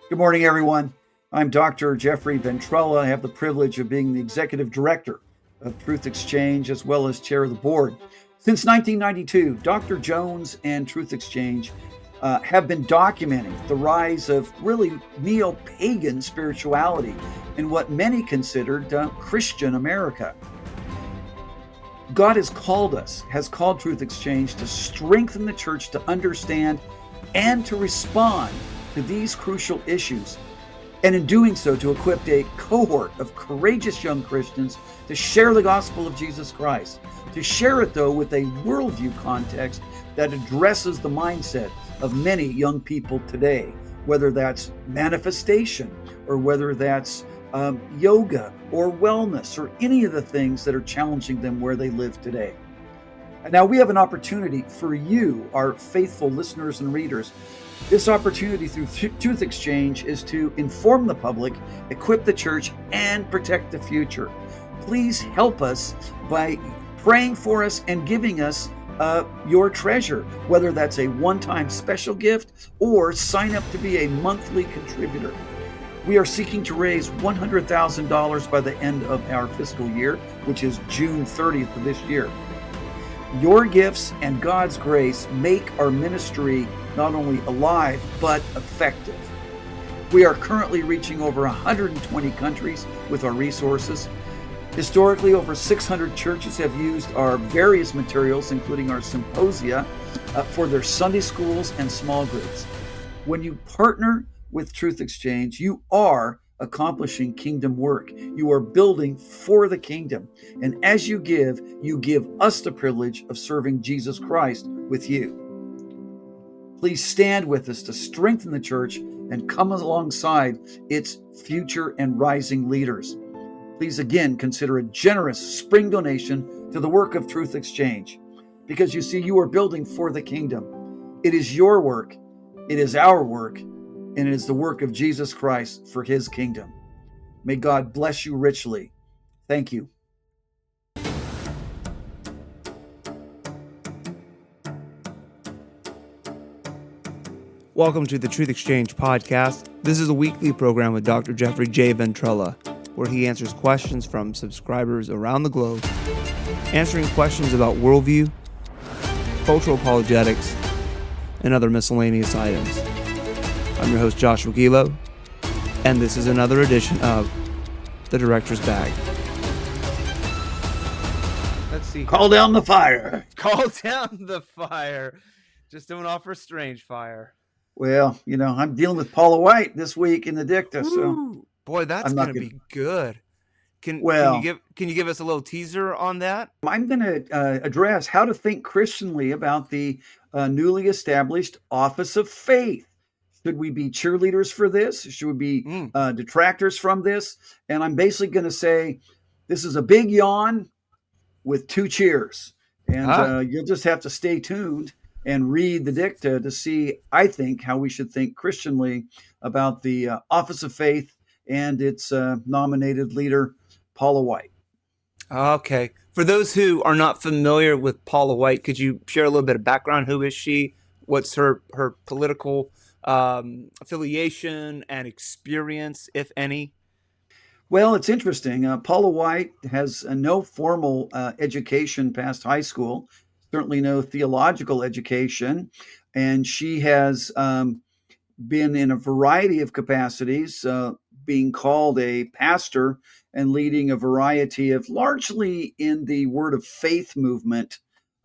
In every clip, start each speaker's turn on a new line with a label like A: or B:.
A: Good morning, everyone. I'm Dr. Jeffrey Ventrella. I have the privilege of being the executive director of Truth Exchange as well as chair of the board. Since 1992, Dr. Jones and Truth Exchange have been documenting the rise of really neo-pagan spirituality in what many considered Christian America. God has called Truth Exchange to strengthen the church to understand and to respond to these crucial issues, and in doing so to equip a cohort of courageous young Christians to share the gospel of Jesus Christ, to share it though with a worldview context that addresses the mindset of many young people today, whether that's manifestation or whether that's yoga or wellness or any of the things that are challenging them where they live today. And now we have an opportunity for you, our faithful listeners and readers. This opportunity through Truth Exchange is to inform the public, equip the church, and protect the future. Please help us by praying for us and giving us your treasure, whether that's a one-time special gift or sign up to be a monthly contributor. We are seeking to raise $100,000 by the end of our fiscal year, which is June 30th of this year. Your gifts and God's grace make our ministry not only alive, but effective. We are currently reaching over 120 countries with our resources. Historically, over 600 churches have used our various materials, including our symposia, for their Sunday schools and small groups. When you partner with Truth Exchange, you are accomplishing kingdom work. You are building for the kingdom. And as you give us the privilege of serving Jesus Christ with you. Please stand with us to strengthen the church and come alongside its future and rising leaders. Please again consider a generous spring donation to the work of Truth Exchange, because you see, you are building for the kingdom. It is your work, it is our work, and it is the work of Jesus Christ for his kingdom. May God bless you richly. Thank you.
B: Welcome to the Truth Exchange podcast. This is a weekly program with Dr. Jeffrey J. Ventrella, where he answers questions from subscribers around the globe, answering questions about worldview, cultural apologetics, and other miscellaneous items. I'm your host, Joshua Gilo, and this is another edition of The Director's Bag. Let's see.
A: Call down the fire.
B: Call down the fire. Just don't offer strange fire.
A: Well, I'm dealing with Paula White this week in the dicta, so
B: boy, that's going to be good. Can you give us a little teaser on that?
A: I'm going to address how to think Christianly about the newly established Office of Faith. Should we be cheerleaders for this? Should we be detractors from this? And I'm basically going to say this is a big yawn with two cheers. And you'll just have to stay tuned and read the dicta to see, I think, how we should think Christianly about the Office of Faith and its nominated leader, Paula White.
B: Okay. For those who are not familiar with Paula White, could you share a little bit of background? Who is she? What's her political affiliation and experience, if any?
A: Well, it's interesting. Paula White has no formal education past high school, certainly no theological education, and she has been in a variety of capacities, being called a pastor and leading a variety of, largely in the Word of Faith movement,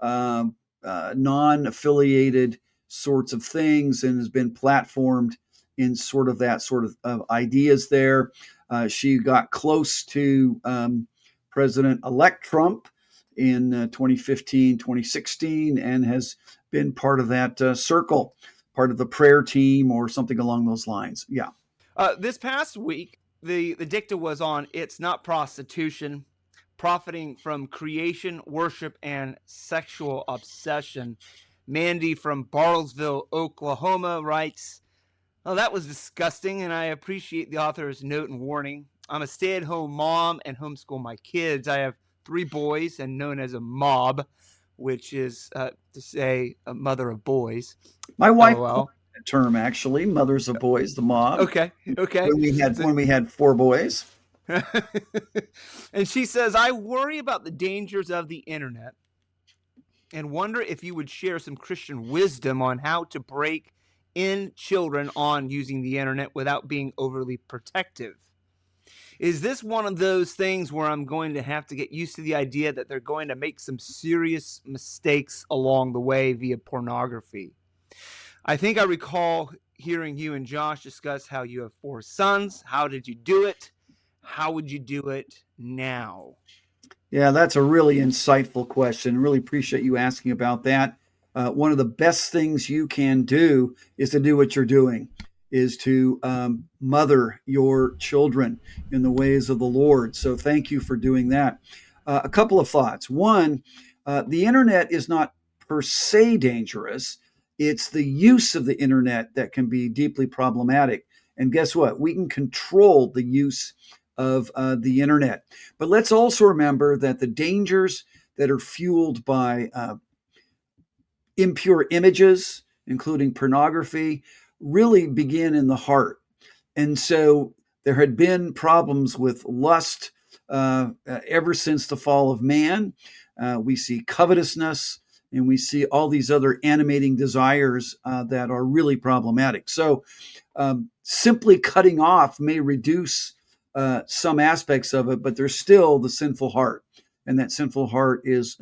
A: non-affiliated sorts of things, and has been platformed in sort of that sort of ideas there. She got close to President-elect Trump in 2015, 2016, and has been part of that circle, part of the prayer team or something along those lines. Yeah.
B: This past week, the dicta was on It's Not Prostitution, Profiting from Creation, Worship, and Sexual Obsession. Mandy from Bartlesville, Oklahoma writes, "Oh, that was disgusting, and I appreciate the author's note and warning. I'm a stay-at-home mom and homeschool my kids. I have 3 boys and known as a mob, which is to say a mother of boys."
A: My wife, that term, actually, Mothers of Boys, the mob,
B: Okay.
A: when we had 4 boys.
B: And she says, I worry about the dangers of the internet and wonder if you would share some Christian wisdom on how to break in children on using the internet without being overly protective. Is this one of those things where I'm going to have to get used to the idea that they're going to make some serious mistakes along the way via pornography? I think I recall hearing you and Josh discuss how you have 4 sons. How did you do it? How would you do it now?
A: Yeah, that's a really insightful question. Really appreciate you asking about that. One of the best things you can do is to do what you're doing, is to mother your children in the ways of the Lord. So thank you for doing that. A couple of thoughts. One, the internet is not per se dangerous. It's the use of the internet that can be deeply problematic. And guess what? We can control the use of the internet. But let's also remember that the dangers that are fueled by impure images, including pornography, really begin in the heart. And so there had been problems with lust ever since the fall of man. We see covetousness, and we see all these other animating desires that are really problematic. So simply cutting off may reduce some aspects of it, but there's still the sinful heart. And that sinful heart is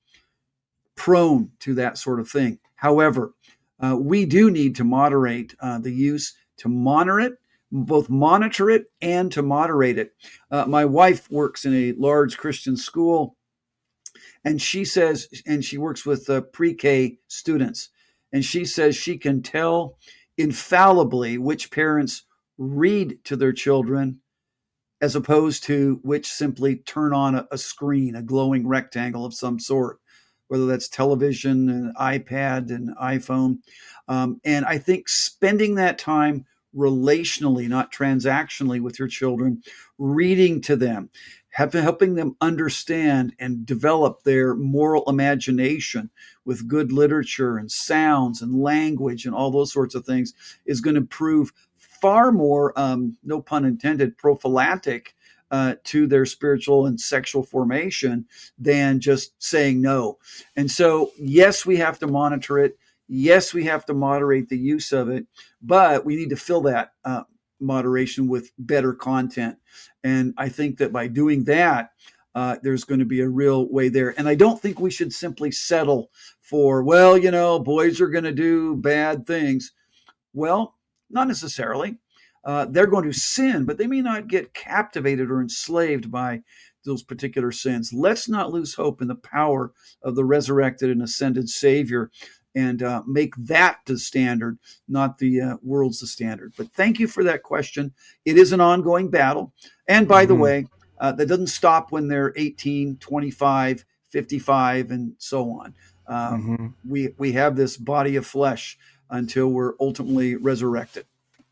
A: prone to that sort of thing. However, we do need to moderate the use, to both monitor it and to moderate it. My wife works in a large Christian school, and she says, and she works with pre-K students, and she says she can tell infallibly which parents read to their children as opposed to which simply turn on a screen, a glowing rectangle of some sort, whether that's television, an iPad, an iPhone. And I think spending that time relationally, not transactionally, with your children, reading to them, helping them understand and develop their moral imagination with good literature and sounds and language and all those sorts of things is going to prove far more, no pun intended, prophylactic to their spiritual and sexual formation than just saying no. And so, yes, we have to monitor it. Yes, we have to moderate the use of it, but we need to fill that moderation with better content. And I think that by doing that, there's going to be a real way there. And I don't think we should simply settle for, well, boys are going to do bad things. Well, not necessarily. They're going to sin, but they may not get captivated or enslaved by those particular sins. Let's not lose hope in the power of the resurrected and ascended Savior, and make that the standard, not the world's the standard. But thank you for that question. It is an ongoing battle. And by the way, that doesn't stop when they're 18, 25, 55, and so on. We have this body of flesh until we're ultimately resurrected.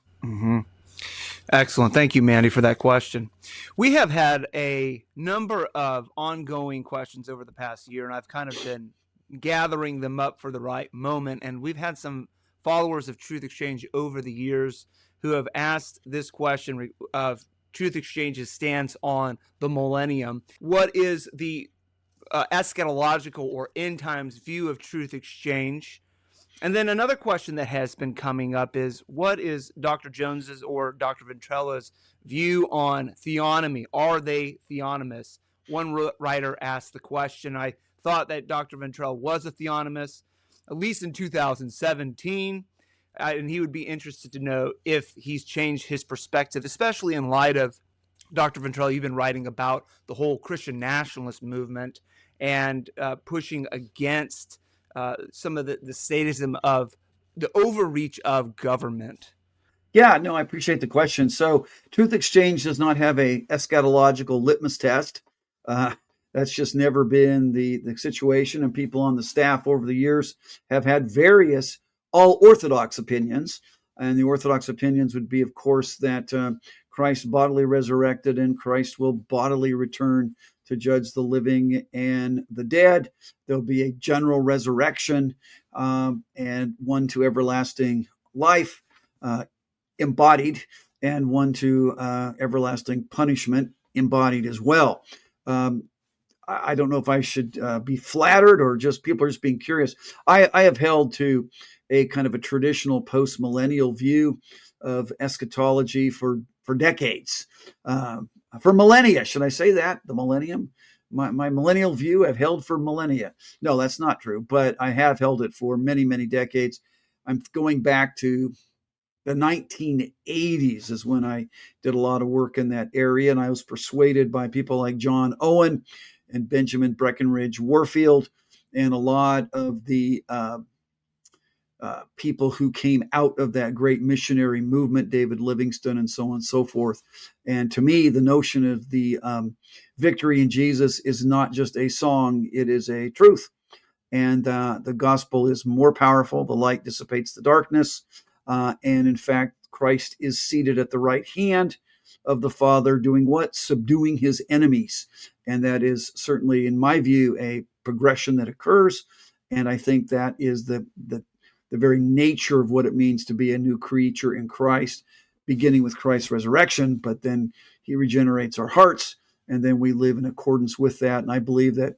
B: Excellent. Thank you, Mandy, for that question. We have had a number of ongoing questions over the past year, and I've kind of been gathering them up for the right moment. And we've had some followers of Truth Exchange over the years who have asked this question of Truth Exchange's stance on the millennium. What is the eschatological or end times view of Truth Exchange? And then another question that has been coming up is, what is Dr. Jones's or Dr. Ventrella's view on theonomy? Are they theonomists? One writer asked the question. I thought that Dr. Ventrella was a theonomist, at least in 2017, and he would be interested to know if he's changed his perspective, especially in light of, Dr. Ventrella, you've been writing about the whole Christian nationalist movement and pushing against some of the statism of the overreach of government.
A: Yeah, no, I appreciate the question. So Truth Exchange does not have a eschatological litmus test. That's just never been the situation. And people on the staff over the years have had various all orthodox opinions. And the orthodox opinions would be, of course, that Christ bodily resurrected and Christ will bodily return to judge the living and the dead. There'll be a general resurrection and one to everlasting life embodied, and one to everlasting punishment embodied as well. I don't know if I should be flattered or just people are just being curious. I have held to a kind of a traditional post-millennial view of eschatology for decades, for millennia. Should I say that? The millennium? My millennial view I've held for millennia. No, that's not true, but I have held it for many, many decades. I'm going back to the 1980s is when I did a lot of work in that area, and I was persuaded by people like John Owen and Benjamin Breckinridge Warfield, and a lot of the people who came out of that great missionary movement, David Livingstone, and so on and so forth. And to me, the notion of the victory in Jesus is not just a song, it is a truth. And the gospel is more powerful. The light dissipates the darkness. And in fact, Christ is seated at the right hand of the Father, doing what? Subduing his enemies. And that is certainly, in my view, a progression that occurs. And I think that is the very nature of what it means to be a new creature in Christ, beginning with Christ's resurrection, but then he regenerates our hearts, and then we live in accordance with that. And I believe that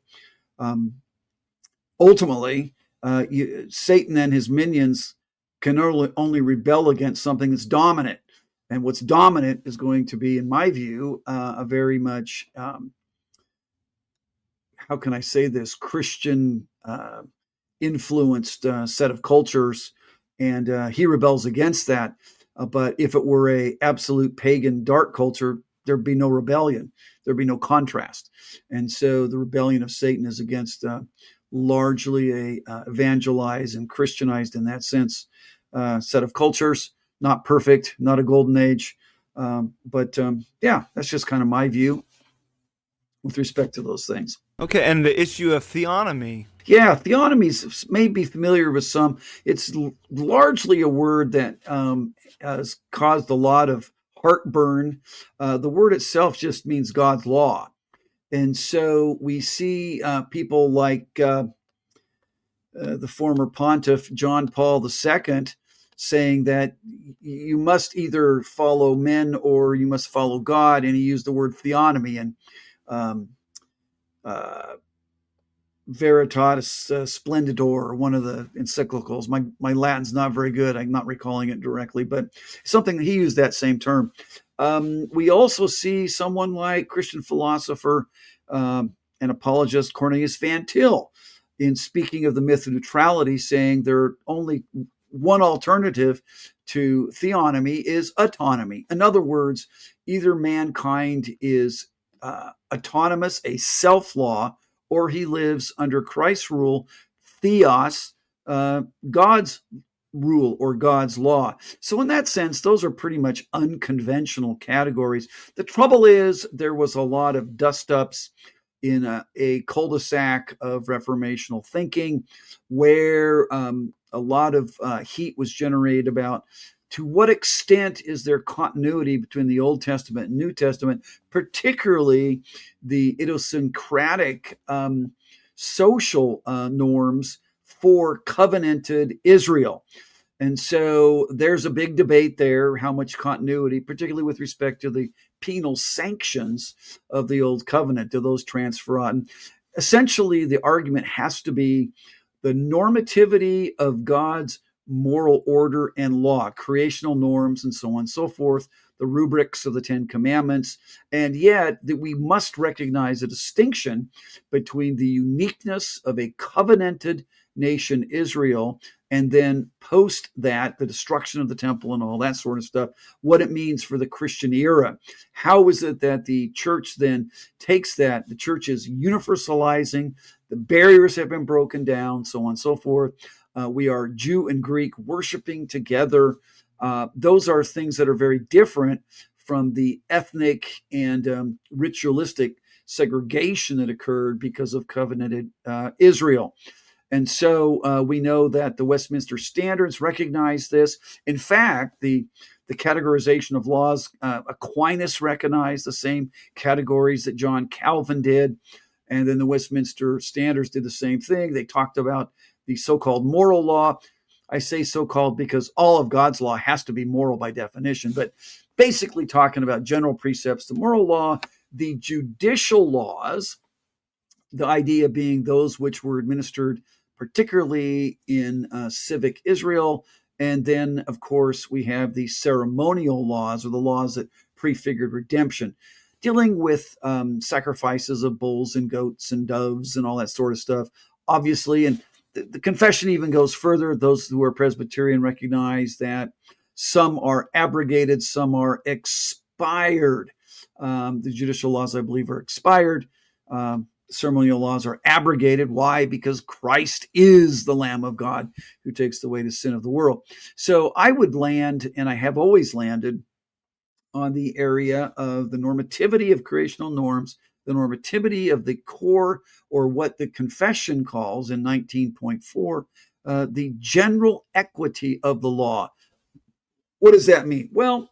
A: ultimately, Satan and his minions can only rebel against something that's dominant. And what's dominant is going to be, in my view, a very much, how can I say this, Christian influenced set of cultures. And he rebels against that. But if it were a absolute pagan dark culture, there'd be no rebellion. There'd be no contrast. And so the rebellion of Satan is against largely a evangelized and Christianized in that sense set of cultures. Not perfect, not a golden age. But that's just kind of my view with respect to those things.
B: Okay, and the issue of theonomy.
A: Yeah, theonomy may be familiar with some. It's largely a word that has caused a lot of heartburn. The word itself just means God's law. And so we see people like the former pontiff, John Paul II, saying that you must either follow men or you must follow God. And he used the word theonomy. And Veritatis Splendidor, one of the encyclicals. My Latin's not very good. I'm not recalling it directly, but something that he used that same term. We also see someone like Christian philosopher and apologist Cornelius Van Til, in speaking of the myth of neutrality, saying there are only one alternative to theonomy is autonomy. In other words, either mankind is autonomous, a self-law, or he lives under Christ's rule, theos, God's rule or God's law. So in that sense, those are pretty much unconventional categories. The trouble is there was a lot of dust-ups in a cul-de-sac of reformational thinking where a lot of heat was generated about to what extent is there continuity between the Old Testament and New Testament, particularly the idiosyncratic social norms for covenanted Israel. And so there's a big debate there, how much continuity, particularly with respect to the penal sanctions of the Old Covenant, do those transfer on? Essentially, the argument has to be the normativity of God's moral order and law, creational norms, and so on and so forth, the rubrics of the Ten Commandments, and yet that we must recognize a distinction between the uniqueness of a covenanted nation, Israel, and then post that, the destruction of the temple and all that sort of stuff, what it means for the Christian era. How is it that the church then takes that? The church is universalizing, the barriers have been broken down, so on and so forth. We are Jew and Greek worshiping together. Those are things that are very different from the ethnic and ritualistic segregation that occurred because of covenanted Israel. And so we know that the Westminster Standards recognize this. In fact, the categorization of laws, Aquinas recognized the same categories that John Calvin did. And then the Westminster Standards did the same thing. They talked about the so-called moral law. I say so-called because all of God's law has to be moral by definition, but basically talking about general precepts, the moral law, the judicial laws, the idea being those which were administered particularly in civic Israel. And then, of course, we have the ceremonial laws, or the laws that prefigured redemption, dealing with sacrifices of bulls and goats and doves and all that sort of stuff, obviously. And the confession even goes further. Those who are Presbyterian recognize that some are abrogated, some are expired. The judicial laws, I believe, are expired. Ceremonial laws are abrogated. Why? Because Christ is the Lamb of God who takes away the sin of the world. So I would land, and I have always landed, on the area of the normativity of creational norms, the normativity of the core, or what the confession calls in 19.4, the general equity of the law. What does that mean? Well,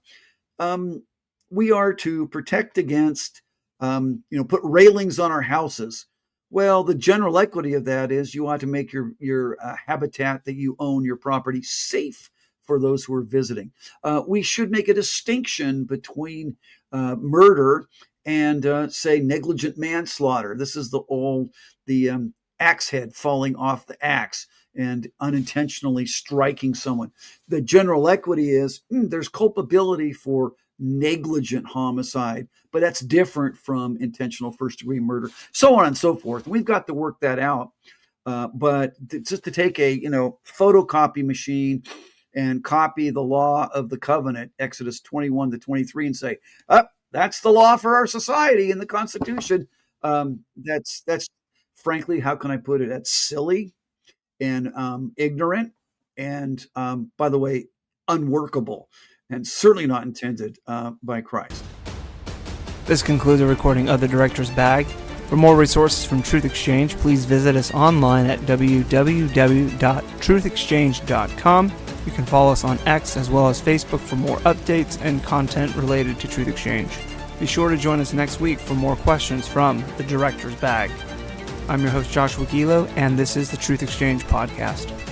A: we are to protect against put railings on our houses. Well, the general equity of that is you ought to make your habitat that you own, your property, safe for those who are visiting. We should make a distinction between murder and, say, negligent manslaughter. This is the axe head falling off the axe and unintentionally striking someone. The general equity is there's culpability for negligent homicide, but that's different from intentional first-degree murder, so on and so forth. We've got to work that out. But just to take a photocopy machine and copy the law of the covenant, Exodus 21 to 23, and say, that's the law for our society in the Constitution. That's frankly, how can I put it? That's silly and ignorant, and by the way, unworkable, and certainly not intended by Christ.
B: This concludes a recording of The Director's Bag. For more resources from Truth Exchange, please visit us online at www.truthexchange.com. You can follow us on X as well as Facebook for more updates and content related to Truth Exchange. Be sure to join us next week for more questions from The Director's Bag. I'm your host, Joshua Gilo, and this is the Truth Exchange Podcast.